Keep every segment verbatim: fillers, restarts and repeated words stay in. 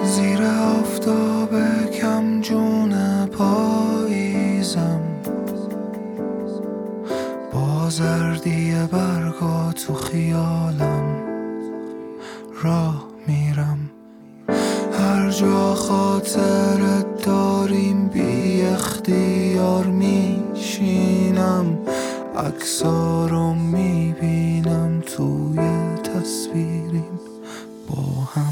زیر آفتاب کم جون پاییزم، با زردی برگا تو خیالم راه میرم. هر جا خاطرت داریم بی اختیار میشینم، عکسا رو میبینم توی تصویریم با هم.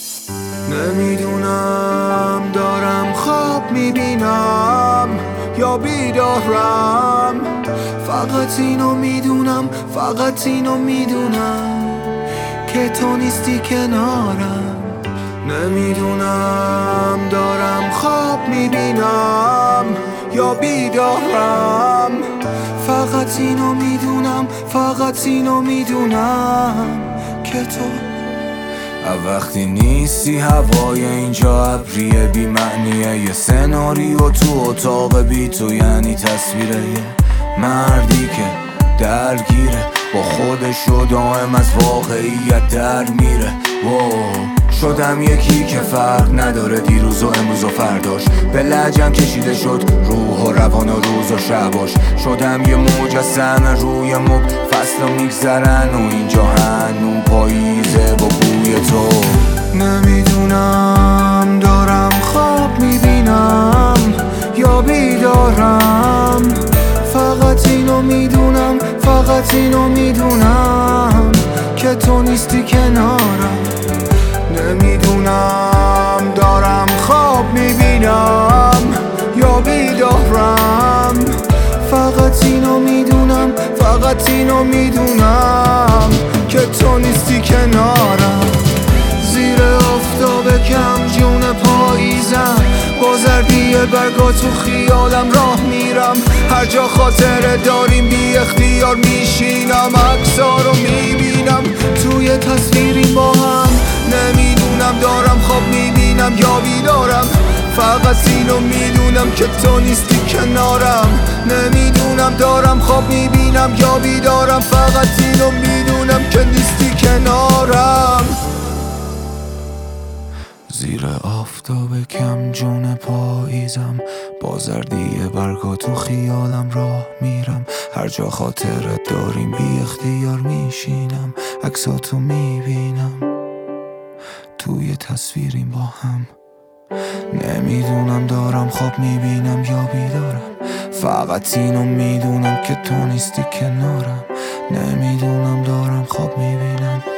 نمیدونم دارم خواب میبینم یا بیدارم، فقط اینو میدونم، فقط اینو میدونم که تو نیستی کنارم. نمیدونم دارم خواب میبینم یا بیدارم، فقط اینو میدونم، فقط اینو میدونم که تو وقتی نیستی. هوای اینجا ابریه بی معنیه، یه سناریو تو اتاق بی تو، یعنی تصویره یه مردی که درگیره با خودش و دائم از واقعیت در میره. شدم یکی که فرق نداره دیروز و امروز و فرداش، به لجم کشیده شد روح و روان و روز و شباش. شدم یه مجسمه روی مبل، فصل میگذرن و اینجا هنو پاییزه با بوی تو. نمیدونم دارم خواب میبینم یا بیدارم، فقط اینو میدونم، فقط اینو میدونم که تو نیستی کنارم. نمیدونم دارم خواب میبینم یا بیدارم، فقط اینو میدونم، فقط اینو میدونم که تو نیستی کنارم. زیر آفتاب کم جون پاییزم، با زردی برگا تو خیالم راه میرم. هر جا خاطره داریم بی اختیار میشینم، عکسا رو میبینم توی تصویریم با هم. نمیدونم دارم خواب میبینم یا بیدارم، فقط اینو میدونم که تو نیستی کنارم. نمیدونم دارم خواب میبینم یا بیدارم، فقط اینو میدونم که نیستی کنارم. زیر آفتاب کم جون پاییزم، با زردی برگا تو خیالم راه میرم. هر جا خاطرت داریم بی اختیار میشینم، عکساتو میبینم توی تصویریم با هم. نمیدونم دارم خواب میبینم یا بیدارم، فقط اینو میدونم که تو نیستی کنارم. نمیدونم دارم خواب میبینم